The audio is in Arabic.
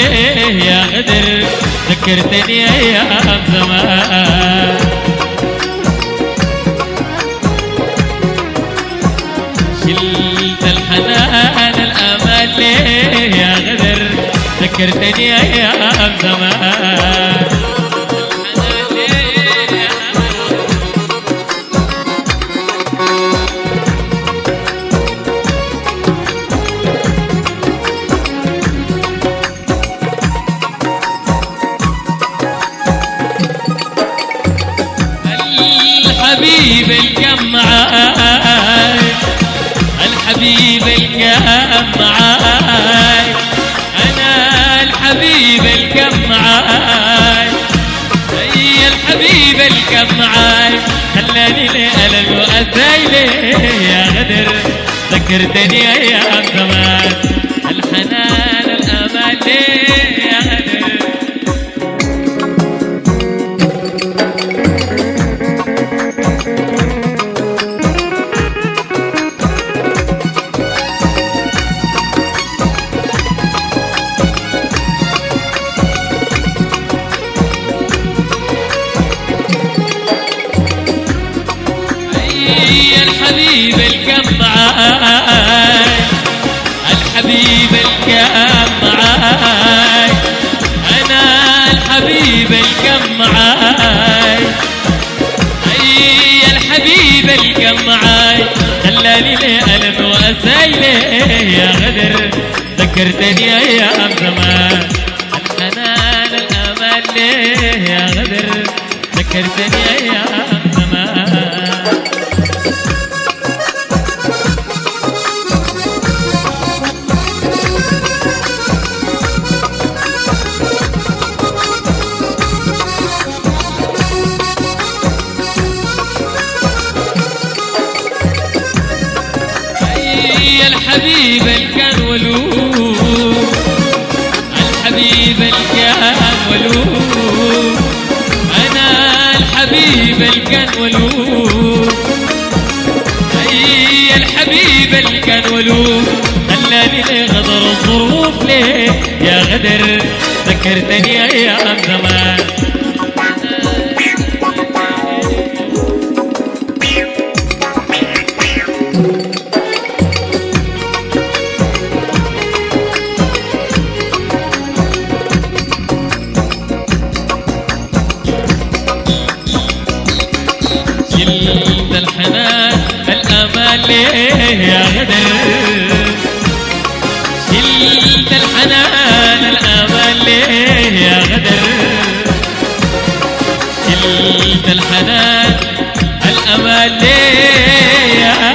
ليه يا غدر ذكرتني أيام زمان. شلت الحنان الأمان ليه يا غدر ذكرتني أيام زمان. الحبيب الكم معاي، الحبيب الكم معاي، أنا الحبيب الكم معاي، أي الحبيب الكم معاي، خلاني لألم وأسايلي يا غدر ذكرتني أيام زمان. الحنان الأمان ليه يا غدر. الحبيب الكم معاي، الحبيب الكم معاي، أنا الحبيب الكم معاي، أي الحبيب الكم معاي، خلاني لألم وأسايلي يا غدر ذكرتني أيام زمان. الحنان الأمان ليه يا غدر ذكرتني أيام زمان. الحبيب الكان ولوب، الحبيب الكان ولوب، أنا الحبيب الكان ولوب، أي الحبيب الكان ولوب، خلاني لغدر الظروف ليه يا غدر ذكرتني أيام زمان. شلت الحنان الأمان ليه يا غدر، شلت الحنان الأمان ليه يا غدر، شلت الحنان الأمان ليه يا